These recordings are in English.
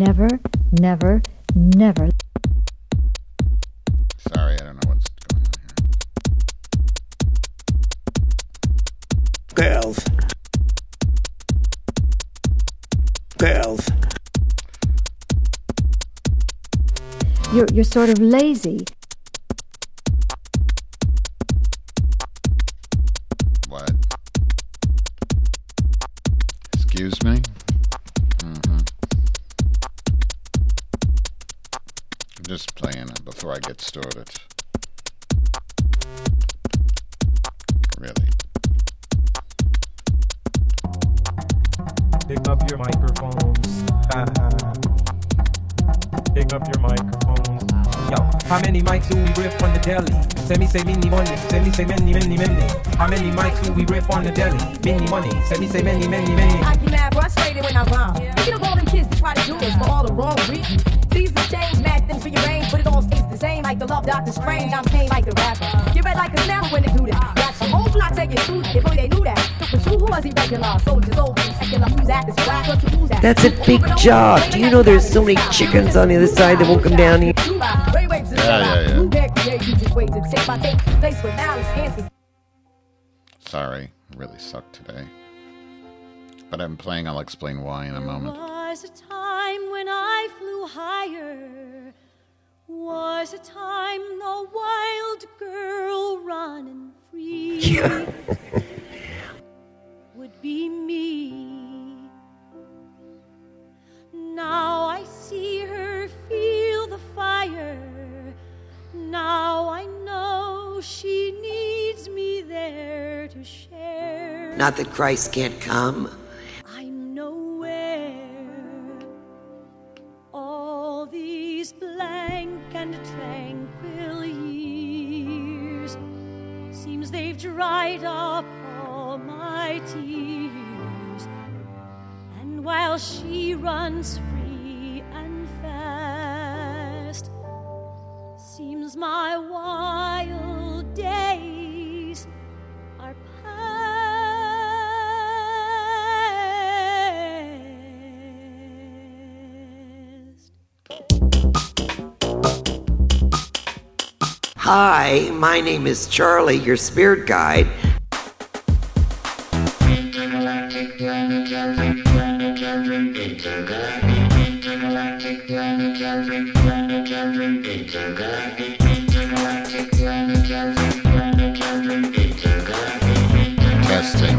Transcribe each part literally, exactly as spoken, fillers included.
never, never, never... Sorry, I don't know what's going on here. Girls. Girls. You're, you're sort of lazy. What? Excuse me? Mm-hmm. I'm just playing it before I get started. Really. Pick up your microphones. Pick up your microphones. Yo, how many mics do we rip on the deli? Say me say many money. Say me say many, many, many. How many mics do we rip on the deli? Many money. Say me say many, many, many. I get mad frustrated when I rhyme. Yeah. You know all them kids to try to do this for all the wrong reasons. Seasons change, mad things rearrange, but it all stays the same. Like the love Doctor Strange, I'm tame like the rapper. Get red like a snapper when they do that. Got some old block taking food, if only they knew that. But who was he regular? Soldiers old, secular, who's that? This whack, who's that? That's a big job. Do you know there's so many chickens on the other side that won't come down here? Yeah, yeah, yeah. Sorry, really sucked today. But I'm playing, I'll explain why in a moment. There was a time when I flew higher. Was a time the wild girl running free would be me. Now I see her feel the fire. Now I know she needs me there to share. Not that Christ can't come. I'm nowhere. All these blank and tranquil years seems they've dried up all my tears. And while she runs free and fast, seems my wild days are past. Hi, my name is Charlie, your spirit guide. Testing.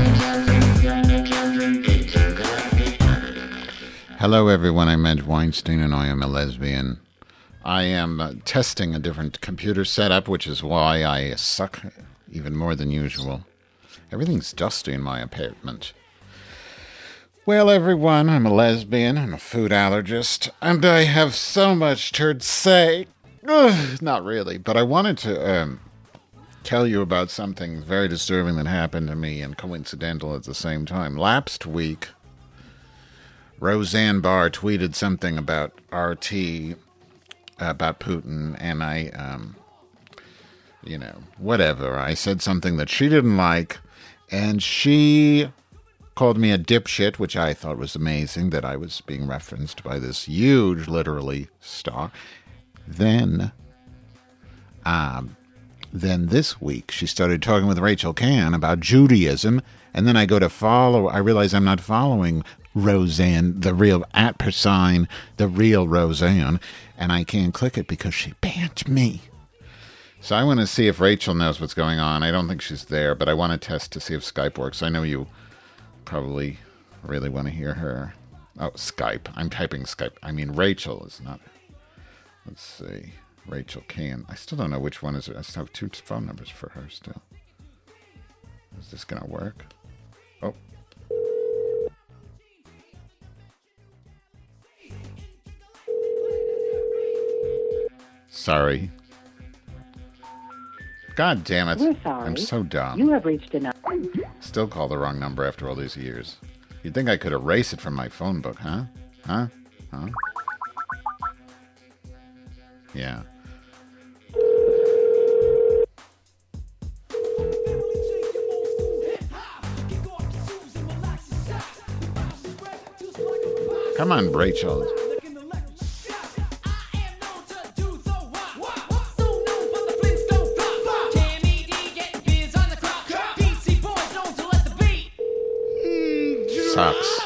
Hello, everyone. I'm Ed Weinstein, and I am a lesbian. I am uh, testing a different computer setup, which is why I suck even more than usual. Everything's dusty in my apartment. Well, everyone, I'm a lesbian, I'm a food allergist, and I have so much to say. Ugh, not really, but I wanted to um, tell you about something very disturbing that happened to me and coincidental at the same time. Last week, Roseanne Barr tweeted something about R T, about Putin, and I, um, you know, whatever. I said something that she didn't like, and she called me a dipshit, which I thought was amazing that I was being referenced by this huge, literally, star. Then, um, then this week, she started talking with Rachel Kahn about Judaism, and then I go to follow, I realize I'm not following Roseanne, the real at per sign, the real Roseanne, and I can't click it because she banned me. So I want to see if Rachel knows what's going on. I don't think she's there, but I want to test to see if Skype works. I know you probably really want to hear her. Oh, Skype. I'm typing Skype. I mean, Rachel is not. Let's see. Rachel Kahn. I still don't know which one is it. I still have two phone numbers for her still. Is this going to work? Oh. Sorry. God damn it. We're sorry. I'm so dumb. You have reached a number. Still call the wrong number after all these years. You'd think I could erase it from my phone book, huh? Huh? Huh? Yeah. Come on, Rachel. sucks.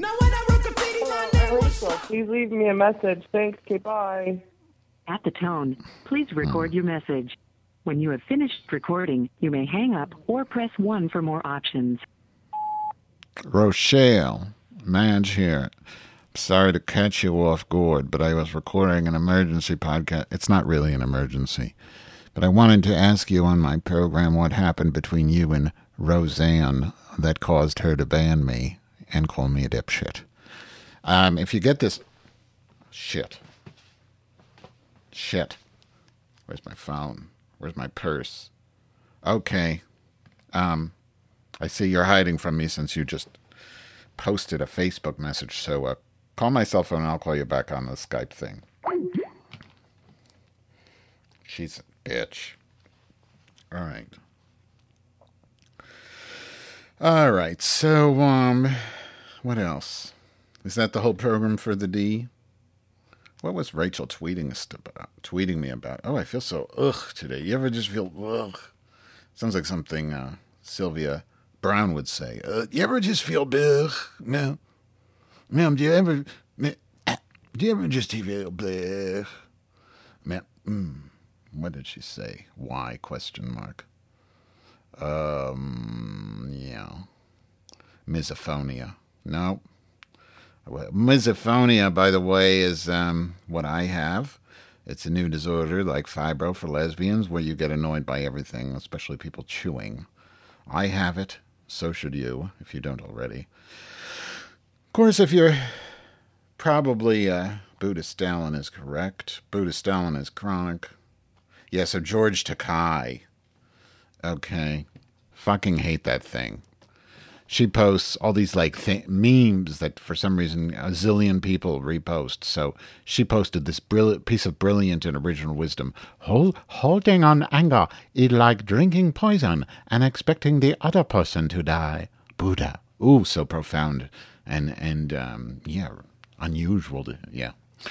Rachel, please leave me a message. Thanks. Okay, bye. At the tone, please record your message. When you have finished recording, you may hang up or press one for more options. Rochelle, Madge here. Sorry to catch you off guard, but I was recording an emergency podcast. It's not really an emergency, but I wanted to ask you on my program what happened between you and Roseanne that caused her to ban me and call me a dipshit. Um, if you get this... Shit. Shit. Where's my phone? Where's my purse? Okay. Um, I see you're hiding from me since you just posted a Facebook message, so uh, call my cell phone and I'll call you back on the Skype thing. She's a bitch. All right. All right, so, um, what else? Is that the whole program for the D? What was Rachel tweeting us about? Tweeting me about? Oh, I feel so ugh today. You ever just feel ugh? Sounds like something uh, Sylvia Brown would say. Uh, you ever just feel ugh? No, ma'am. Do you ever? Do you ever just feel ugh? Ma'am. Mm, what did she say? Why? Question mark. Um. Yeah. Misophonia. No. Well, misophonia, by the way, is um, what I have. It's a new disorder like fibro for lesbians where you get annoyed by everything, especially people chewing. I have it. So should you, if you don't already. Of course, if you're probably uh, Buddha Stalin is correct. Buddha Stalin is chronic. Yeah, so George Takei. Okay. Fucking hate that thing. She posts all these like th- memes that for some reason a zillion people repost. So she posted this brilliant piece of brilliant and original wisdom. Hold, holding on anger is like drinking poison and expecting the other person to die. Buddha. Ooh, so profound and and um, yeah, unusual. To, yeah.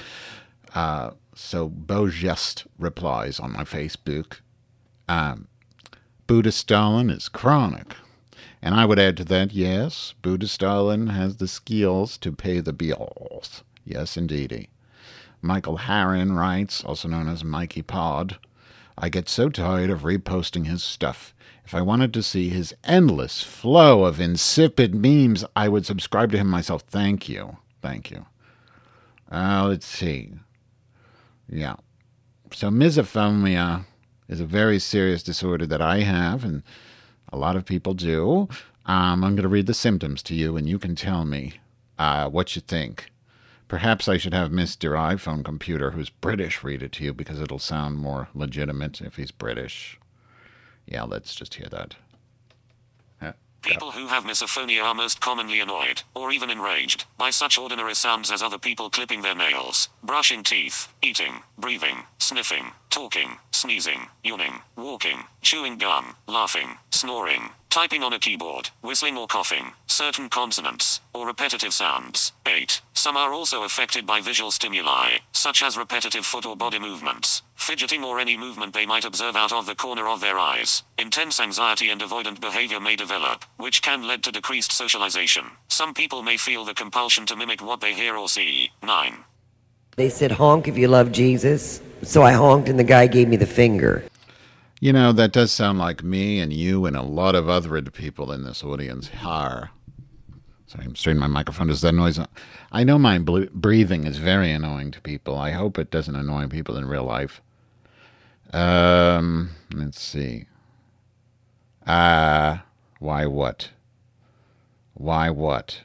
Uh, so Bojest replies on my Facebook. Um, Buddha Stalin is chronic. And I would add to that, yes, Buddha Stalin has the skills to pay the bills. Yes, indeedy. Michael Harron writes, also known as Mikey Pod, I get so tired of reposting his stuff. If I wanted to see his endless flow of insipid memes, I would subscribe to him myself. Thank you. Thank you. Uh, let's see. Yeah. So misophonia is a very serious disorder that I have, and a lot of people do. Um, I'm going to read the symptoms to you, and you can tell me uh, what you think. Perhaps I should have Mister iPhone computer, who's British, read it to you, because it'll sound more legitimate if he's British. Yeah, let's just hear that. Yeah. People who have misophonia are most commonly annoyed, or even enraged, by such ordinary sounds as other people clipping their nails, brushing teeth, eating, breathing, sniffing, talking, sneezing, yawning, walking, chewing gum, laughing, snoring, typing on a keyboard, whistling or coughing, certain consonants, or repetitive sounds. eight. Some are also affected by visual stimuli, such as repetitive foot or body movements, fidgeting or any movement they might observe out of the corner of their eyes. Intense anxiety and avoidant behavior may develop, which can lead to decreased socialization. Some people may feel the compulsion to mimic what they hear or see. nine. They said honk if you love Jesus. So I honked and the guy gave me the finger. You know, that does sound like me and you and a lot of other people in this audience. Har. Sorry, I'm straightening my microphone. Does that noise? I know my ble- breathing is very annoying to people. I hope it doesn't annoy people in real life. Um, let's see. Ah, uh, why what? Why what?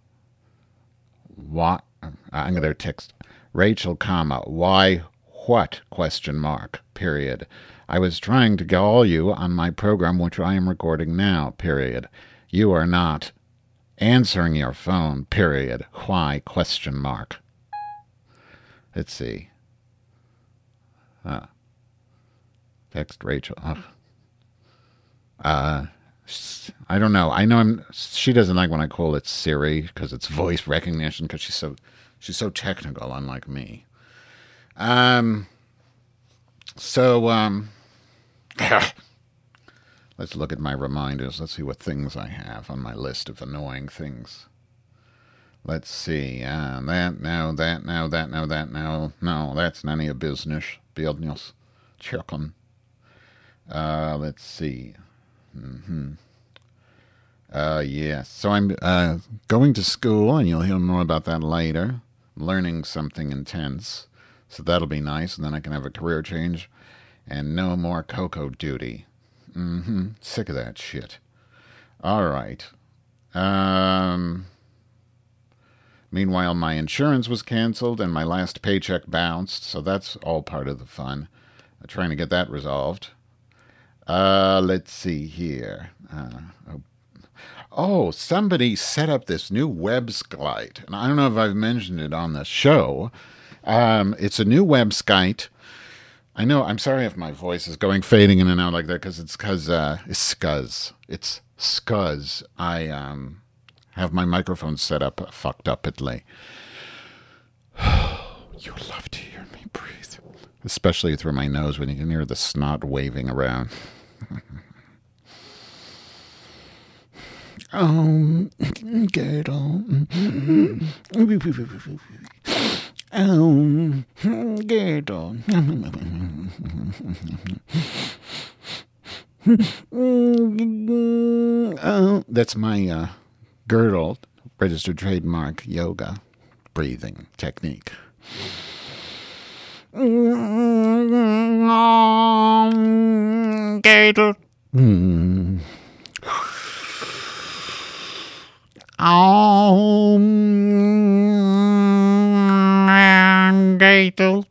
What? I'm going to text Rachel, comma, why what? Question mark, period. I was trying to call you on my program, which I am recording now, period. You are not answering your phone, period. Why? Question mark. Let's see. Uh, text Rachel. Oh. Uh, I don't know. I know I'm. She doesn't like when I call it Siri because it's voice recognition because she's so she's so technical, unlike me. Um. So um. Let's look at my reminders. Let's see what things I have on my list of annoying things. Let's see. Uh, that, now, that, now, that, now, that, now. No, that's none of your business. Business. Chicken. Uh, let's see. Mm-hmm. Uh, yes. So I'm uh, going to school, and you'll hear more about that later. Learning something intense. So that'll be nice, and then I can have a career change. And no more cocoa duty. Mm-hmm. Sick of that shit. All right. Um... Meanwhile, my insurance was canceled and my last paycheck bounced, so that's all part of the fun. I'm trying to get that resolved. Uh, let's see here. Uh, oh, oh, somebody set up this new website, and I don't know if I've mentioned it on the show. Um, it's a new website. I know, I'm sorry if my voice is going fading in and out like that, because it's because uh, it's scuzz. It's scuzz. I, um... have my microphone set up fucked upedly. You love to hear me breathe. Especially through my nose when you can hear the snot waving around. Oh, girdle. Oh, girdle. Oh, that's my, uh, girdle, registered trademark yoga breathing technique. Girdle. Mm. Oh, girdle.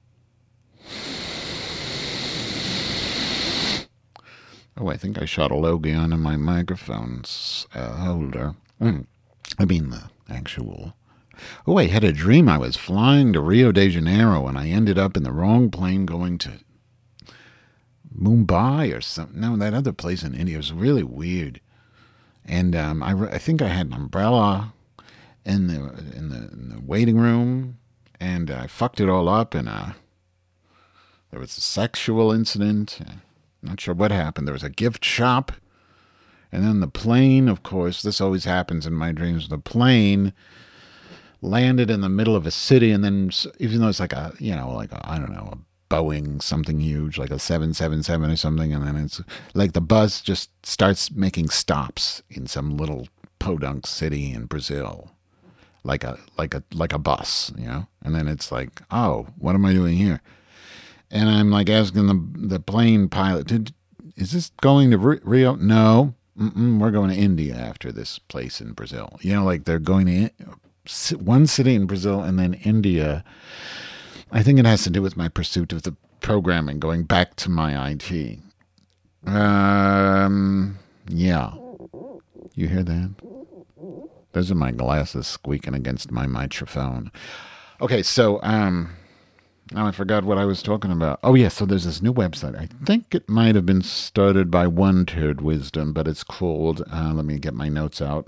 Oh, I think I shot a Logie onto my microphone's uh, holder. Mm. I mean the actual. Oh, I had a dream I was flying to Rio de Janeiro and I ended up in the wrong plane going to Mumbai or something. No, that other place in India was really weird. And um, I, I think I had an umbrella in the in the, in the waiting room, and I fucked it all up. And uh, there was a sexual incident. Not sure what happened. There was a gift shop. And then the plane, of course, this always happens in my dreams. The plane landed in the middle of a city, and then even though it's like a, you know, like a, I don't know, a Boeing something huge, like a seven seventy-seven or something, and then it's like the bus just starts making stops in some little podunk city in Brazil, like a like a like a bus, you know. And then it's like, oh, what am I doing here? And I'm like asking the the plane pilot, Did, is this going to Rio? No. Mm-mm, we're going to India after this place in Brazil. You know, like they're going to one city in Brazil and then India. I think it has to do with my pursuit of the programming, going back to my I T. Um, yeah. You hear that? Those are my glasses squeaking against my microphone. Okay, so, um... now I forgot what I was talking about. Oh, yeah, so there's this new website. I think it might have been started by One Turd Wisdom, but it's called, uh, let me get my notes out.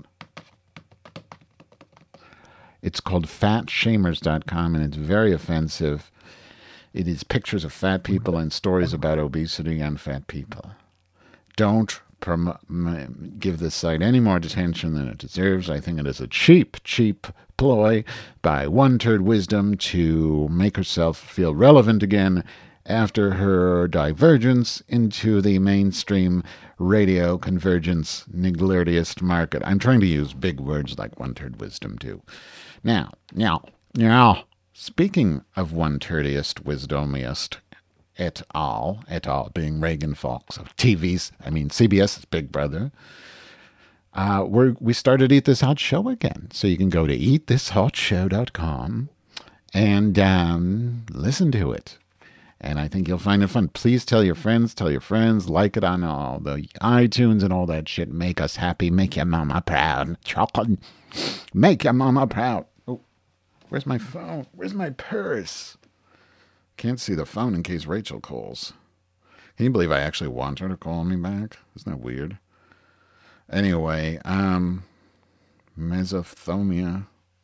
It's called fat shamers dot com, and it's very offensive. It is pictures of fat people and stories about obesity and fat people. Don't prom- give this site any more attention than it deserves. I think it is a cheap, cheap ploy by One Turd Wisdom to make herself feel relevant again after her divergence into the mainstream radio convergence niggleriest market. I'm trying to use big words like One Turd Wisdom too. Now, now, now, speaking of One Turdiest Wisdomiest et al., et al. Being Reagan Fox of T V's, I mean CBS's Big Brother, Uh, we're, we started Eat This Hot Show again. So you can go to eat this hot show dot com and um, listen to it. And I think you'll find it fun. Please tell your friends, tell your friends, like it on all the iTunes and all that shit. Make us happy. Make your mama proud. Chocolate. Make your mama proud. Oh, where's my phone? Where's my purse? Can't see the phone in case Rachel calls. Can you believe I actually want her to call me back? Isn't that weird? Anyway, um, mesothomia.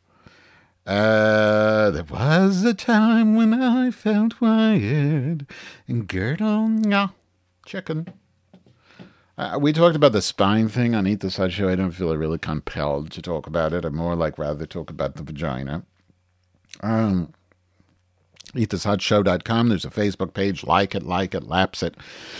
Uh, there was a time when I felt wired and girdle, yeah, chicken. Uh, we talked about the spine thing on Eat This Hot Show. I don't feel really compelled to talk about it. I'm more like rather talk about the vagina. Um, eat this hot show dot com. There's a Facebook page. Like it, like it, laps it.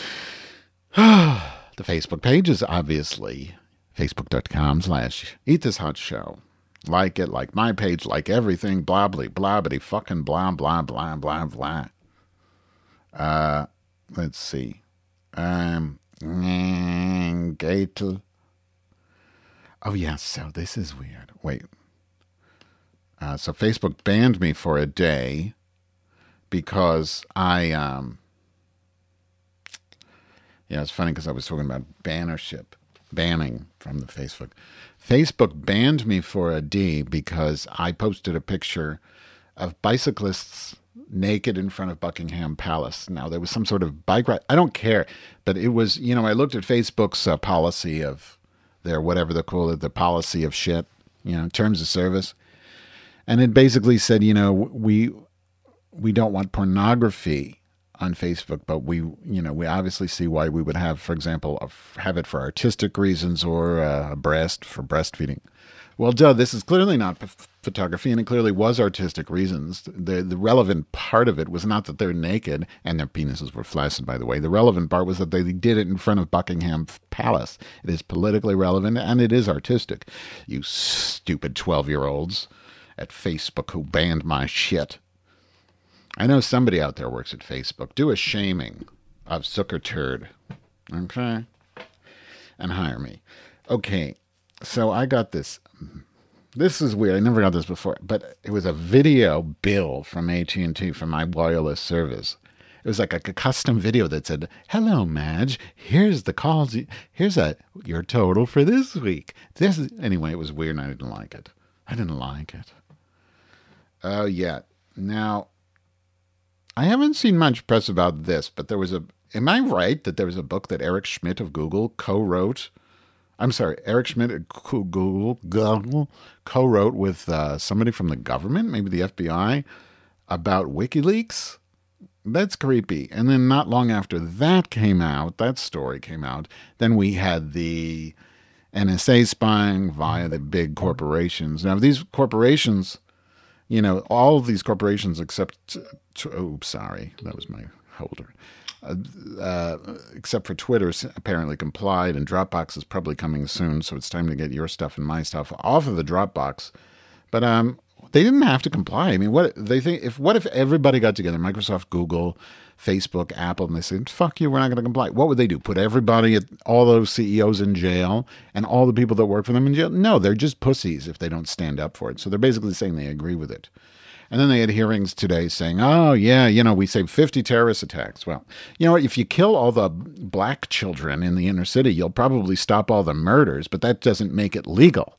The Facebook page is obviously facebook.com slash Eat This Hot Show. Like it, like my page, like everything. Blah, blah, blah, blah, fucking blah, blah, blah, blah, blah. Uh, let's see. Um, Gatel. Oh, yeah, so this is weird. Wait. Uh, so Facebook banned me for a day because I, um, yeah, it's funny because I was talking about bannership, banning from the Facebook. Facebook banned me for a D because I posted a picture of bicyclists naked in front of Buckingham Palace. Now, there was some sort of bike ride. I don't care, but it was, you know, I looked at Facebook's uh, policy of their, whatever they call it, the policy of shit, you know, terms of service. And it basically said, you know, we we don't want pornography on Facebook, but we, you know, we obviously see why we would have, for example, a, have it for artistic reasons or uh, a breast for breastfeeding. Well, duh, this is clearly not p- photography, and it clearly was artistic reasons. The the relevant part of it was not that they're naked, and their penises were flaccid, by the way. The relevant part was that they did it in front of Buckingham Palace. It is politically relevant, and it is artistic. You stupid twelve-year-olds at Facebook who banned my shit. I know somebody out there works at Facebook. Do a shaming of Zucker Turd. Okay? And hire me. Okay, so I got this. This is weird. I never got this before. But it was a video bill from A T and T for my wireless service. It was like a, a custom video that said, "Hello, Madge. Here's the calls. Here's a your total for this week." This is, anyway, it was weird and I didn't like it. I didn't like it. Oh, uh, yeah. Now, I haven't seen much press about this, but there was a, am I right that there was a book that Eric Schmidt of Google co-wrote? I'm sorry, Eric Schmidt of Google, Google co-wrote with uh, somebody from the government, maybe the F B I, about WikiLeaks? That's creepy. And then not long after that came out, that story came out, then we had the N S A spying via the big corporations. Now, these corporations, you know, all of these corporations except, oh, sorry, that was my holder. Uh, uh, except for Twitter, apparently complied, and Dropbox is probably coming soon, so it's time to get your stuff and my stuff off of the Dropbox. But um, they didn't have to comply. I mean, what they think? If what if everybody got together, Microsoft, Google, Facebook, Apple, and they said, "Fuck you, we're not going to comply." What would they do? Put everybody, all those C E Os in jail, and all the people that work for them in jail? No, they're just pussies if they don't stand up for it. So they're basically saying they agree with it. And then they had hearings today saying, oh, yeah, you know, we saved fifty terrorist attacks. Well, you know what? If you kill all the black children in the inner city, you'll probably stop all the murders, but that doesn't make it legal.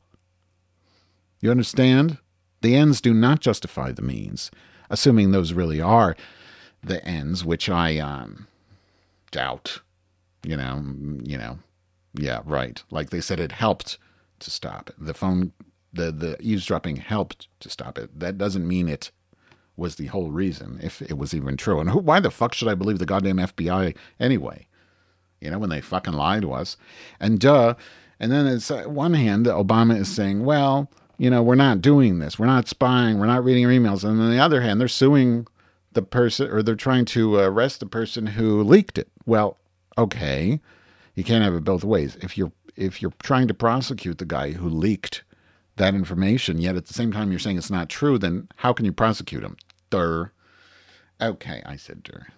You understand? The ends do not justify the means, assuming those really are the ends, which I um, doubt. You know, you know, yeah, right. Like they said, it helped to stop it. The phone... The, the eavesdropping helped to stop it. That doesn't mean it was the whole reason, if it was even true. And who, why the fuck should I believe the goddamn F B I anyway? You know, when they fucking lie to us. And duh. And then it's uh, one hand, Obama is saying, well, you know, we're not doing this. We're not spying. We're not reading your emails. And on the other hand, they're suing the person, or they're trying to arrest the person who leaked it. Well, okay. You can't have it both ways. If you're, if you're trying to prosecute the guy who leaked that information, yet at the same time you're saying it's not true, then how can you prosecute him? Durr. Okay, I said durr.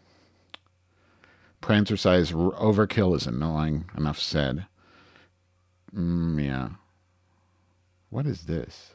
Prancer size overkill is annoying. Enough said. Mm, yeah. What is this?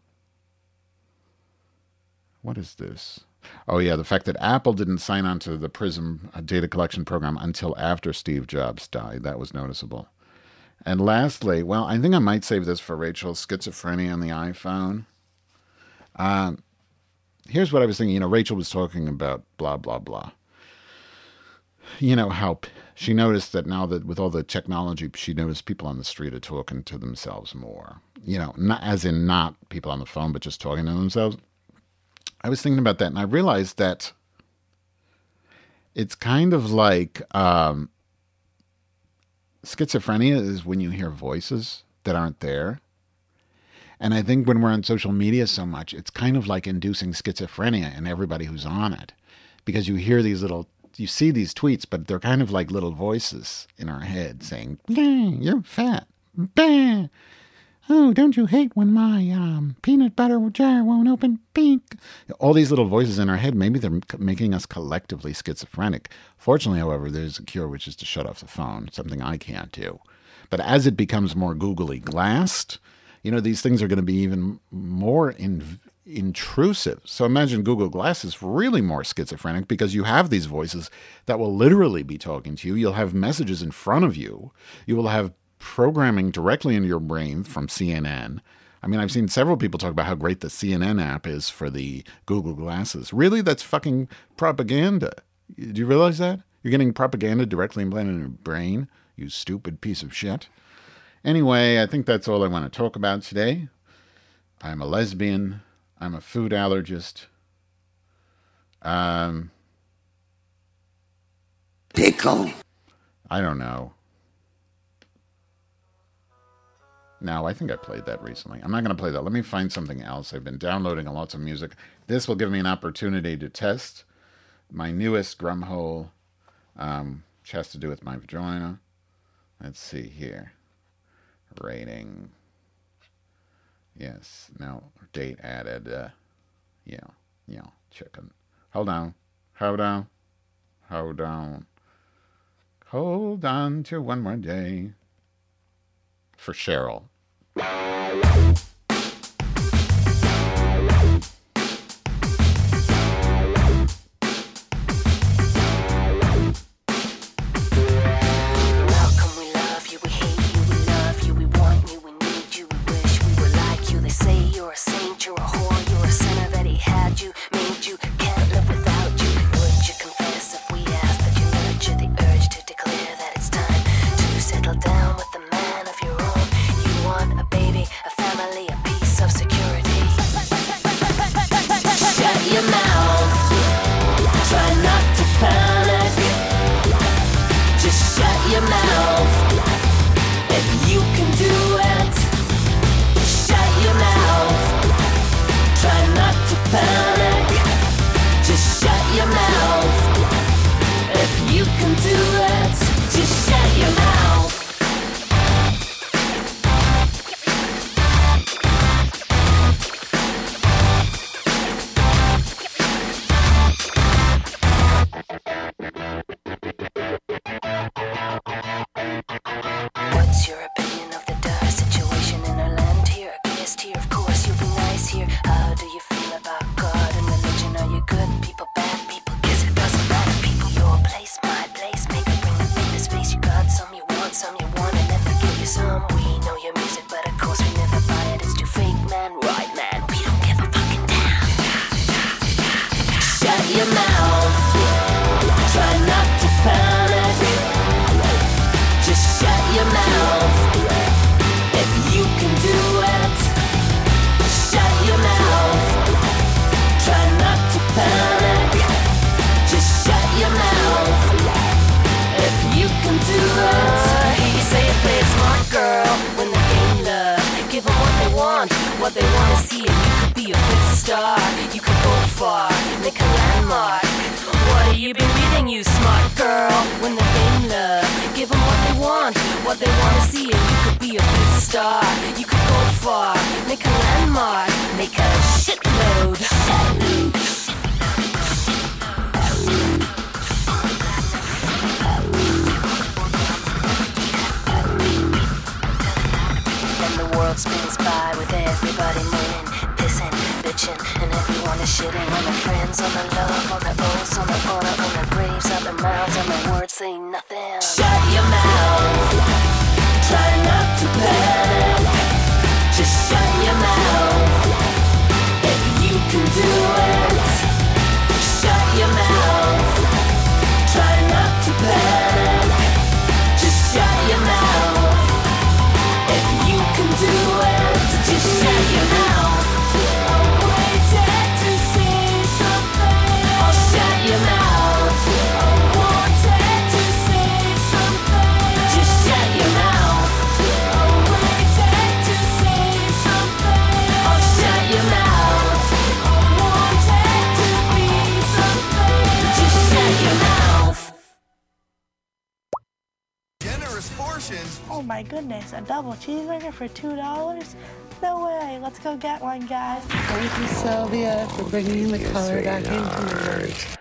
What is this? Oh, yeah, the fact that Apple didn't sign on to the PRISM data collection program until after Steve Jobs died. That was noticeable. And lastly, well, I think I might save this for Rachel, schizophrenia on the iPhone. Um, here's what I was thinking. You know, Rachel was talking about blah, blah, blah. You know, how she noticed that now that with all the technology, she noticed people on the street are talking to themselves more. You know, not as in not people on the phone, but just talking to themselves. I was thinking about that, and I realized that it's kind of like... Um, schizophrenia is when you hear voices that aren't there. And I think when we're on social media so much, it's kind of like inducing schizophrenia in everybody who's on it. Because you hear these little, you see these tweets, but they're kind of like little voices in our head saying, you're fat. Bah. Oh, don't you hate when my um, peanut butter jar won't open? Pink. All these little voices in our head, maybe they're making us collectively schizophrenic. Fortunately, however, there's a cure, which is to shut off the phone, something I can't do. But as it becomes more googly glassed, you know, these things are going to be even more in, intrusive. So imagine Google Glass is really more schizophrenic because you have these voices that will literally be talking to you. You'll have messages in front of you. You will have programming directly into your brain from C N N. I mean, I've seen several people talk about how great the C N N app is for the Google Glasses. Really? That's fucking propaganda. Do you realize that? You're getting propaganda directly implanted in your brain, you stupid piece of shit. Anyway, I think that's all I want to talk about today. I'm a lesbian. I'm a food allergist. Um, Pickle. I don't know. No, I think I played that recently. I'm not going to play that. Let me find something else. I've been downloading lots of music. This will give me an opportunity to test my newest Grumhole, um, which has to do with my vagina. Let's see here. Rating. Yes. No. Date added. Uh, yeah. Yeah. Chicken. Hold on. Hold on. Hold on. Hold on to one more day. For Cheryl. Shut your mouth. generous portions. Oh my goodness, a double cheeseburger for two dollars? No way. Let's go get one, guys. Thank you, Sylvia, for bringing the color back into my life.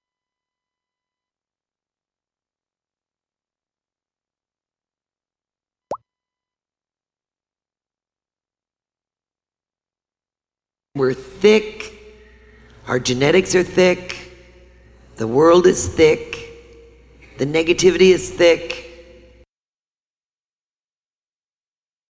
We're thick. Our genetics are thick. The world is thick. The negativity is thick.